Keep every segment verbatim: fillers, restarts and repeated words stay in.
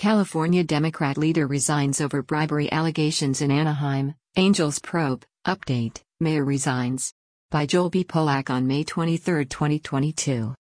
California Democrat leader resigns over bribery allegations in Anaheim. Angels probe. Update: Mayor resigns. By Joel B. Polak on May twenty-third, twenty twenty-two.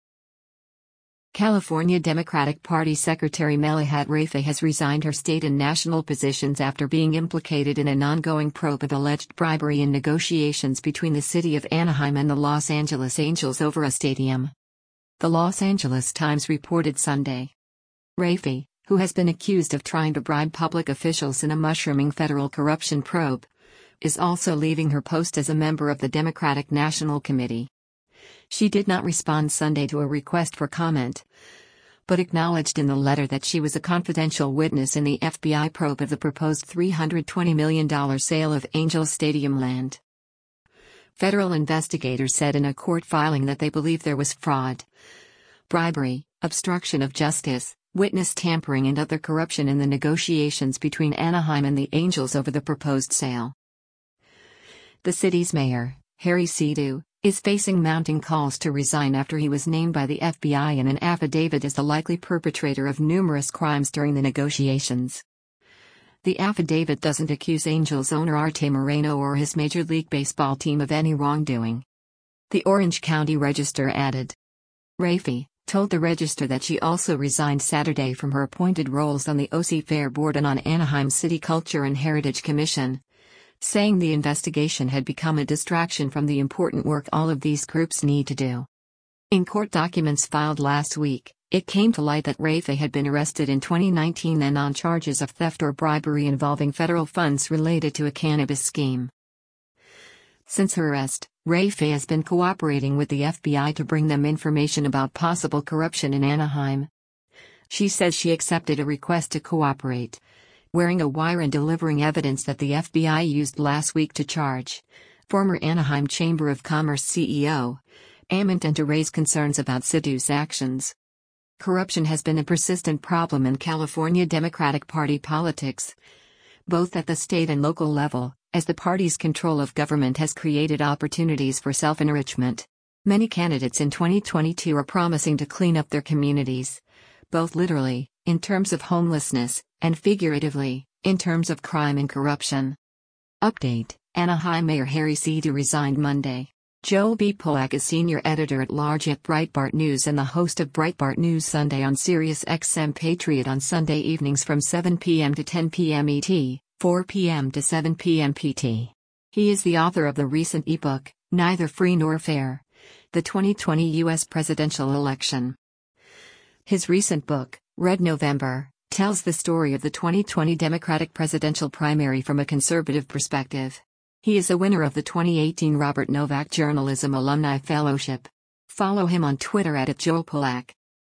California Democratic Party Secretary Melahat Rafey has resigned her state and national positions after being implicated in an ongoing probe of alleged bribery in negotiations between the city of Anaheim and the Los Angeles Angels over a stadium. The Los Angeles Times reported Sunday. Rafey, who has been accused of trying to bribe public officials in a mushrooming federal corruption probe, is also leaving her post as a member of the Democratic National Committee. She did not respond Sunday to a request for comment, but acknowledged in the letter that she was a confidential witness in the F B I probe of the proposed three hundred twenty million dollars sale of Angels Stadium land. Federal investigators said in a court filing that they believe there was fraud, bribery, obstruction of justice, witness tampering and other corruption in the negotiations between Anaheim and the Angels over the proposed sale. The city's mayor, Harry Sidhu, is facing mounting calls to resign after he was named by the F B I in an affidavit as the likely perpetrator of numerous crimes during the negotiations. The affidavit doesn't accuse Angels owner Arte Moreno or his Major League Baseball team of any wrongdoing. The Orange County Register added. Rafey told the Register that she also resigned Saturday from her appointed roles on the O C Fair Board and on Anaheim City Culture and Heritage Commission, saying the investigation had become a distraction from the important work all of these groups need to do. In court documents filed last week, it came to light that Rafey had been arrested in twenty nineteen and on charges of theft or bribery involving federal funds related to a cannabis scheme. Since her arrest, Rafey has been cooperating with the F B I to bring them information about possible corruption in Anaheim. She says she accepted a request to cooperate, wearing a wire and delivering evidence that the F B I used last week to charge former Anaheim Chamber of Commerce C E O Ament and to raise concerns about Sidhu's actions. Corruption has been a persistent problem in California Democratic Party politics, both at the state and local level, as the party's control of government has created opportunities for self-enrichment. Many candidates in twenty twenty-two are promising to clean up their communities, both literally, in terms of homelessness, and figuratively, in terms of crime and corruption. Update: Anaheim Mayor Harry Sidhu resigned Monday. Joel B. Polak is senior editor-at-large at Breitbart News and the host of Breitbart News Sunday on Sirius X M Patriot on Sunday evenings from seven p m to ten p m E T, four p m to seven p m P T. He is the author of the recent ebook, Neither Free Nor Fair: The twenty twenty U S Presidential Election. His recent book, Red November, tells the story of the twenty twenty Democratic presidential primary from a conservative perspective. He is a winner of the twenty eighteen Robert Novak Journalism Alumni Fellowship. Follow him on Twitter at Joel Polak.